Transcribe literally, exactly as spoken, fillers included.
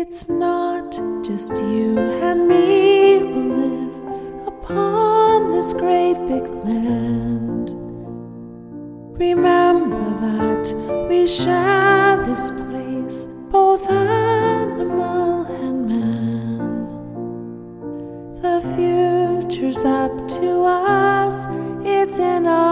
It's not just you and me who live upon this great big land. Remember that we share this place, both animal and man. The future's up to us, it's in our